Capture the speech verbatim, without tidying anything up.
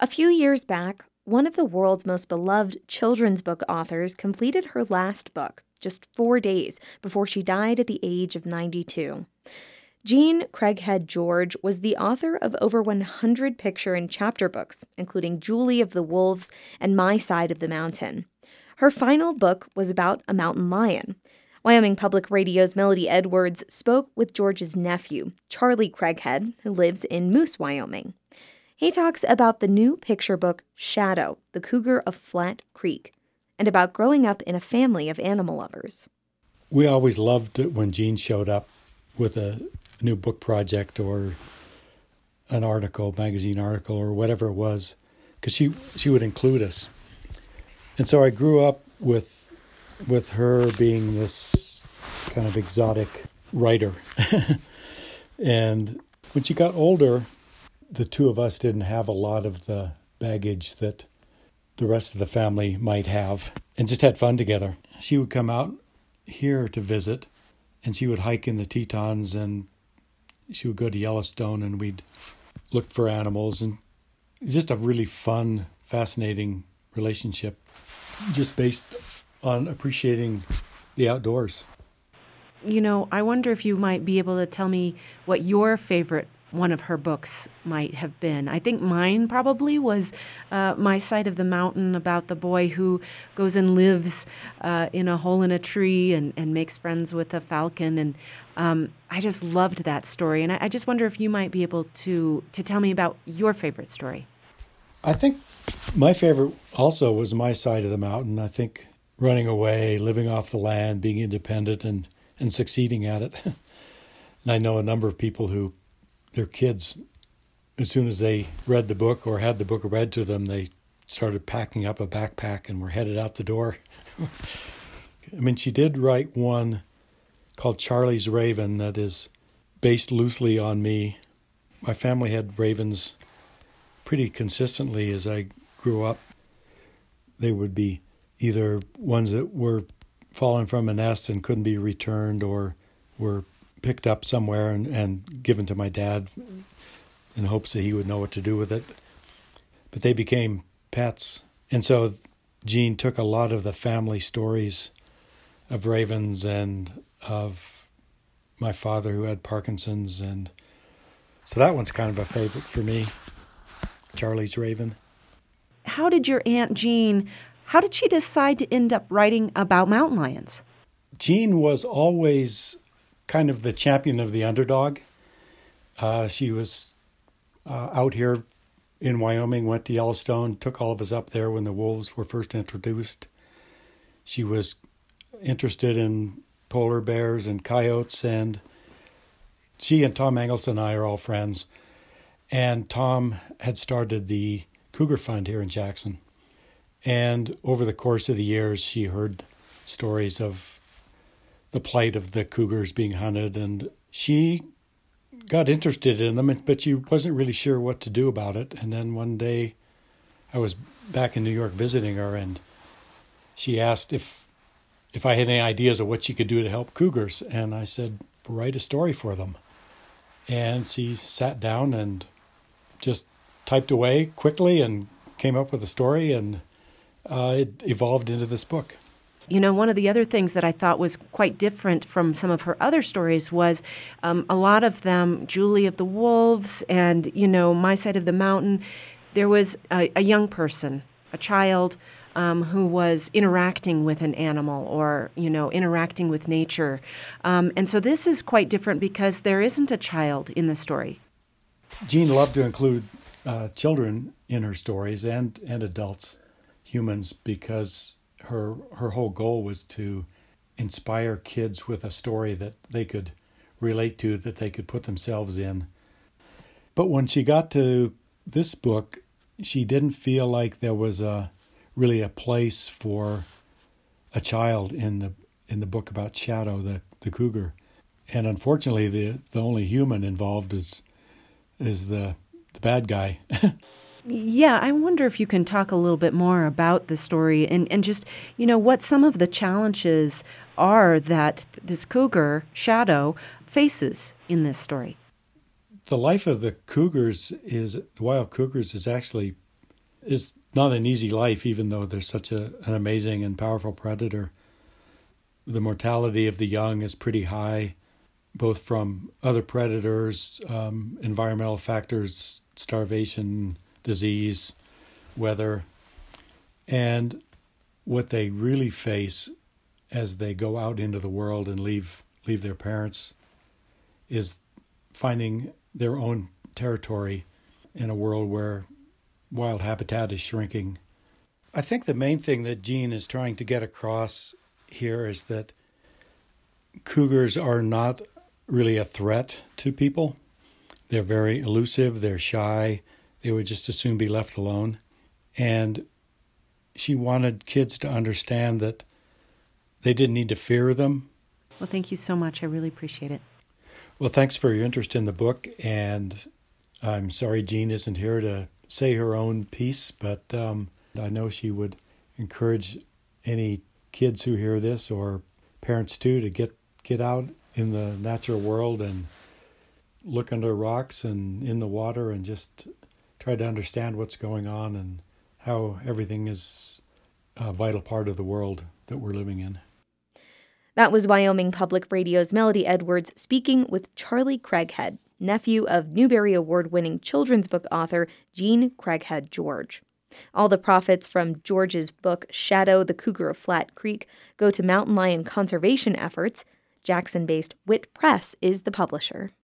A few years back, one of the world's most beloved children's book authors completed her last book just four days before she died at the age of ninety-two. Jean Craighead George was the author of over one hundred picture and chapter books, including Julie of the Wolves and My Side of the Mountain. Her final book was about a mountain lion. Wyoming Public Radio's Melody Edwards spoke with George's nephew, Charlie Craighead, who lives in Moose, Wyoming. He talks about the new picture book, Shadow, the Cougar of Flat Creek, and about growing up in a family of animal lovers. We always loved it when Jean showed up with a new book project or an article, magazine article, or whatever it was, because she, she would include us. And so I grew up with with her being this kind of exotic writer. And when she got older, the two of us didn't have a lot of the baggage that the rest of the family might have, and just had fun together. She would come out here to visit, and she would hike in the Tetons, and she would go to Yellowstone, and we'd look for animals, and just a really fun, fascinating relationship, just based on appreciating the outdoors. You know, I wonder if you might be able to tell me what your favorite one of her books might have been. I think mine probably was uh, My Side of the Mountain, about the boy who goes and lives uh, in a hole in a tree and, and makes friends with a falcon. And um, I just loved that story. And I, I just wonder if you might be able to, to tell me about your favorite story. I think my favorite also was My Side of the Mountain. I think running away, living off the land, being independent, and, and succeeding at it. And I know a number of people who, their kids, as soon as they read the book or had the book read to them, they started packing up a backpack and were headed out the door. I mean, she did write one called Charlie's Raven that is based loosely on me. My family had ravens pretty consistently as I grew up. They would be either ones that were fallen from a nest and couldn't be returned, or were picked up somewhere and, and given to my dad in hopes that he would know what to do with it. But they became pets. And so Jean took a lot of the family stories of ravens and of my father who had Parkinson's. And so that one's kind of a favorite for me, Charlie's Raven. How did your Aunt Jean, how did she decide to end up writing about mountain lions? Jean was always kind of the champion of the underdog. Uh, she was uh, out here in Wyoming, went to Yellowstone, took all of us up there when the wolves were first introduced. She was interested in polar bears and coyotes, and she and Tom Mangels and I are all friends. And Tom had started the Cougar Fund here in Jackson. And over the course of the years, she heard stories of the plight of the cougars being hunted, and she got interested in them, but she wasn't really sure what to do about it. And then one day I was back in New York visiting her, and she asked if if I had any ideas of what she could do to help cougars. And I said, write a story for them. And she sat down and just typed away quickly and came up with a story, and uh, it evolved into this book. You know, one of the other things that I thought was quite different from some of her other stories was um, a lot of them, Julie of the Wolves and, you know, My Side of the Mountain, there was a, a young person, a child, um, who was interacting with an animal or, you know, interacting with nature. Um, and so this is quite different because there isn't a child in the story. Jean loved to include uh, children in her stories and, and adults, humans, because her her whole goal was to inspire kids with a story that they could relate to, that they could put themselves in. But when she got to this book, she didn't feel like there was a really a place for a child in the in the book about Shadow, the, the cougar. And unfortunately, the, the only human involved is is the the bad guy. Yeah, I wonder if you can talk a little bit more about the story and, and just, you know, what some of the challenges are that this cougar, Shadow, faces in this story. The life of the cougars is, the wild cougars is actually is not an easy life, even though there's such a, an amazing and powerful predator. The mortality of the young is pretty high, both from other predators, um, environmental factors, starvation, disease, weather, and what they really face as they go out into the world and leave leave their parents is finding their own territory in a world where wild habitat is shrinking. I think the main thing that Jean is trying to get across here is that cougars are not really a threat to people. They're very elusive, they're shy, they would just as soon be left alone. And she wanted kids to understand that they didn't need to fear them. Well, thank you so much. I really appreciate it. Well, thanks for your interest in the book, and I'm sorry Jean isn't here to say her own piece, but um, I know she would encourage any kids who hear this, or parents too, to get, get out in the natural world and look under rocks and in the water and just try to understand what's going on and how everything is a vital part of the world that we're living in. That was Wyoming Public Radio's Melody Edwards speaking with Charlie Craighead, nephew of Newbery Award-winning children's book author Jean Craighead George. All the profits from George's book Shadow, the Cougar of Flat Creek go to mountain lion conservation efforts. Jackson-based Wit Press is the publisher.